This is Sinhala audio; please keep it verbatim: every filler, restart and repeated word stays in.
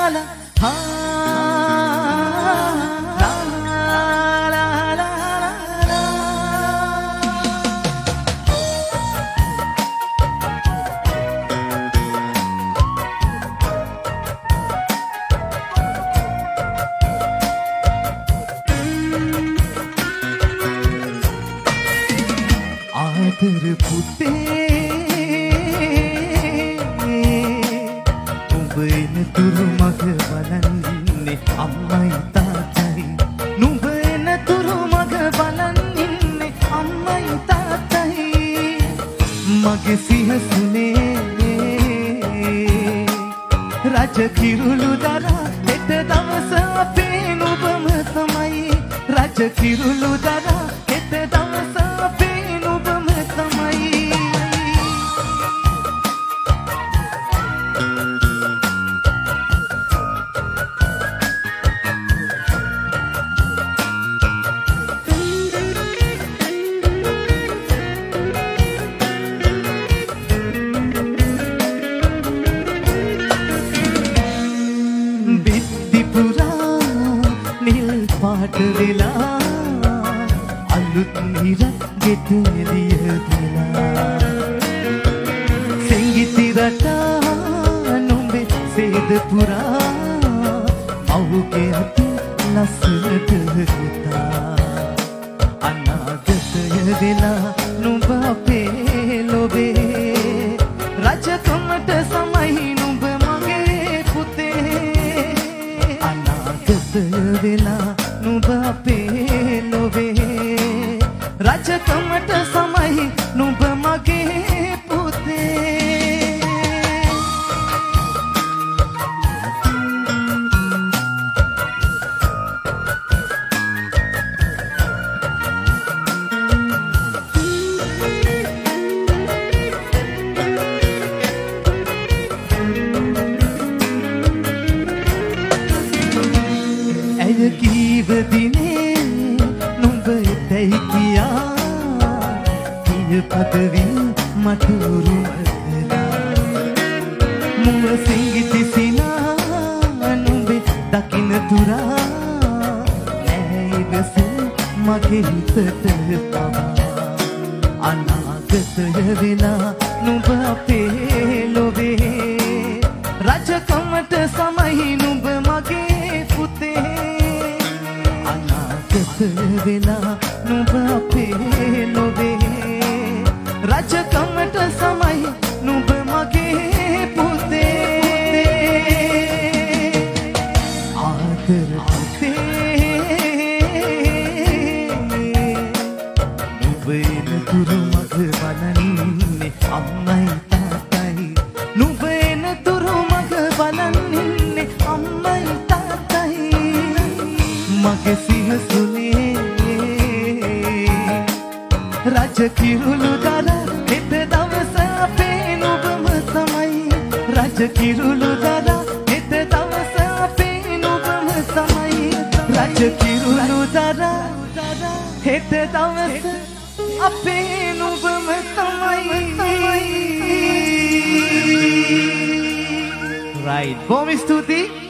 la ha la la la la ආදර පුතේ උඹ එන තුරු මග බලන්නේ අම්මයි තාත්තයි නුඹ එන තුරු මග බලන්නේ අම්මයි තාත්තයි මගේ සිහසුනේ රජ කිරුළු දරා හෙට දවස අපේ නුඹම තමයි රජ කිරුළු දරා හෙට දවස අපේ නුඹම තමයි පාට වෙලා අලුත් නිරක් ගෙතෙලිය දෙලා සංගීති රටා නුඹේ සේද පුරා අවුගේ අත ලස්සනට හිතා අනාගතය වෙලා නුඹ අපේ ලොවේ රජකමට සමයි නුඹ මගේ පුතේ අනාගතය වෙලා නුඹ අපේ ලොවේ රජකමට සමයි නුඹ මගේ පුතේ ඇය කීව දිනේ නුඹ එතැයි කියා කිය පදවින් මට උරුම කළා මුව සිංගිති සිනා නුඹේ දකින තුරා ඇයිවස මගේ හිතට පවා අනාගතය වෙලා නුඹ අපේ ලොවේ රජකමට සමයි නුඹ මගේ පුතේ වෙලා නුඹ අපේ ලොවේ රජකමට සමයි නුඹ මගේ පුතේ ආදර පුතේ නුඹ එන තුරු මග බලන්නේ අම්මයි තාත්තයි නුඹ එන තුරු මග බලන්නේ අම්මයි තාත්තයි මගේ සිහසුනේ රජ කිරුළු දරා හෙට දවස අපේ නුඹම තමයි රජ කිරුළු දරා හෙට දවස අපේ නුඹම තමයි රජ කිරුළු දරා හෙට දවස අපේ නුඹම තමයි right බොහොම ස්තුතියි